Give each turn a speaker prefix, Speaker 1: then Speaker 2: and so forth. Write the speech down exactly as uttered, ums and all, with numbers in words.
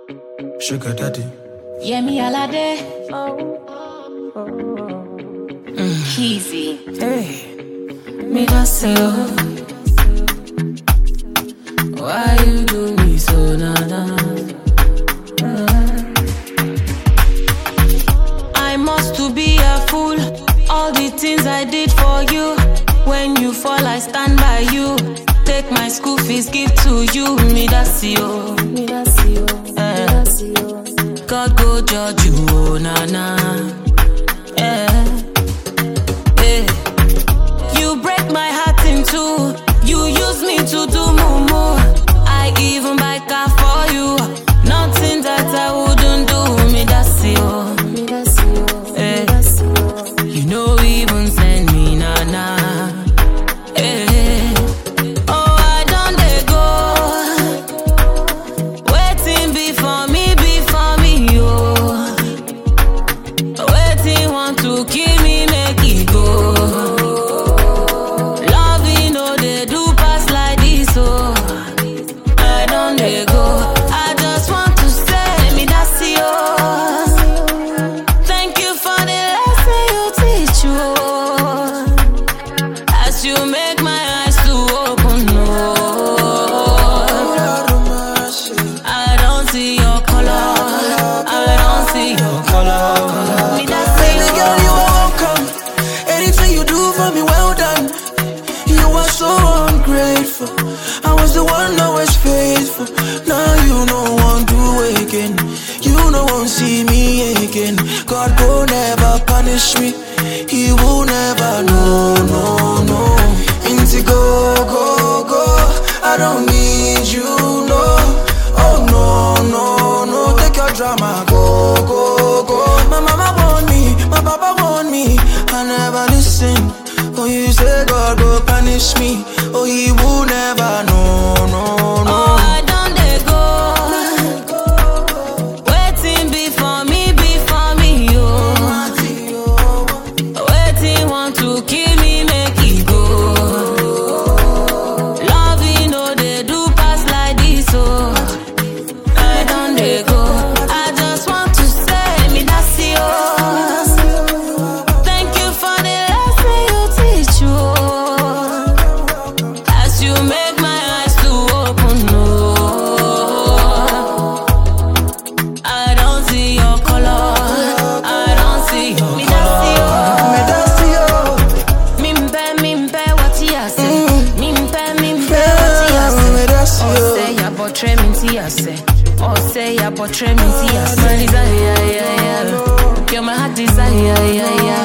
Speaker 1: Sugar daddy.
Speaker 2: Yeah, me alade. Mm. Easy.
Speaker 1: Hey.
Speaker 2: Me that's you. Why you do me so na-na? I must to be a fool. All the things I did for you. When you fall, I stand by you. Take my school fees, give to you. Me that's you. Me that's you. Eh. Me that's you. God go judge you, oh na na. Eh. Eh. You break my heart in two. You use me to do mumu. I even buy car for you. Nothing that I wouldn't do. Me that's you. Me that's you. Eh. Me that's you. You know even send me na na. Eh. Oh, I don't dey go. Waiting be for me, be for me, yo. Waiting want to kill me, make it go. Loving no they do pass like this, oh. I don't dey go. I just want to say me that's you. Thank you for the lesson you teach, you. As you make my eyes to open, no. I don't see your color. I don't see your color. Me that's
Speaker 1: Baby
Speaker 2: you.
Speaker 1: girl, you are welcome. Anything you do for me, well done. You are so ungrateful. I was the one always faithful. Now you know one do again. You know won't see me again. God will never punish me. He will never, no, no, no. Into go, go, go. I don't need you, no. Oh no, no, no. Take your drama, go, go, go. My mama want me, my papa want me. I never listen. Oh, you say God will punish me. Oh, he will never, no, no, no.
Speaker 2: Oh, I don't dey go. Waiting be for me, be for me, yo. Waiting want to kill me, make it go. Loving no they do pass like this, oh. I don't dey go. I just want to say me that's you. Thank you for the lesson you teach, you. As you make my eyes to open, no. I don't see your color. I don't see your me color.
Speaker 1: Me that's you.
Speaker 2: Me mpe, me mpe, what you say? Me mpe, me mpe, what you say?
Speaker 1: Me that's
Speaker 2: Oh,
Speaker 1: you.
Speaker 2: say ya botre me tia say. Oh, say ya botre me tia say. My desire, yeah, yeah. You're my heart desire, yeah, yeah.